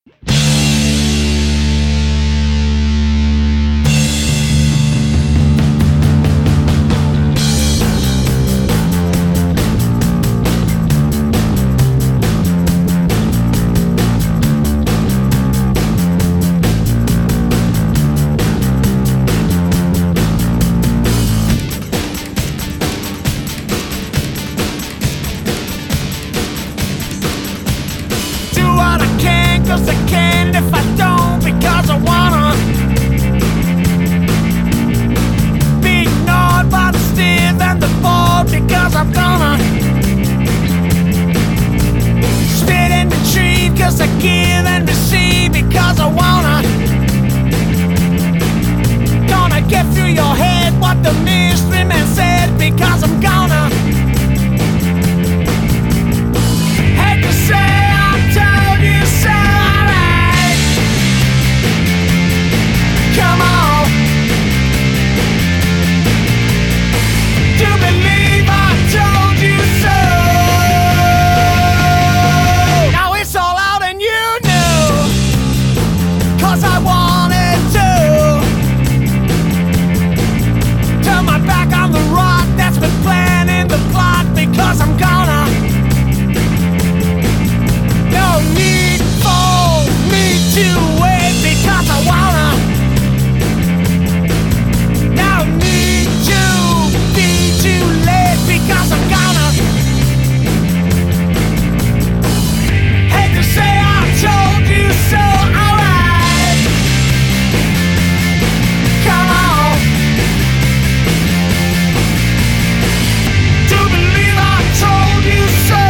Cause I can if I don't, because I wanna be ignored by the stiff and the bold, because I'm gonna spit in the tree, cause I give and receive, because I wanna gonna get through your head what the mystery man said, because I'm gonna hate to say I told you so. Come on, do believe I told you so. Now it's all out and you knew, cause I wanted to turn my back on the rock that's been planning the plot, because I'm gonna. No need for me to wait, because I wanna. Because I'm gonna hate to say I told you so. Alright, come on, do believe I told you so.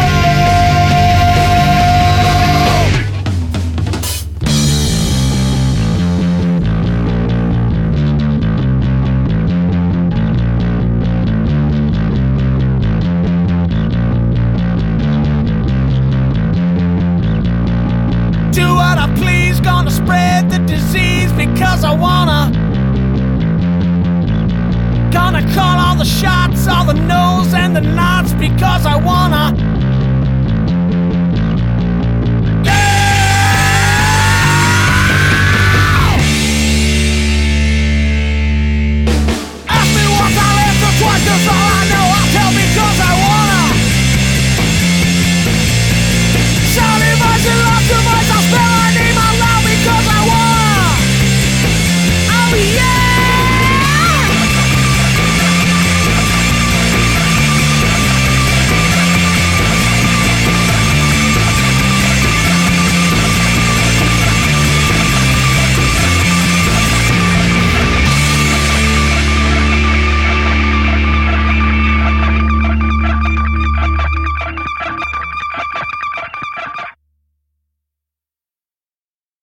Do what I please, gonna spread the disease, because I wanna. Gonna call all the shots, all the no's and the nots, because I wanna.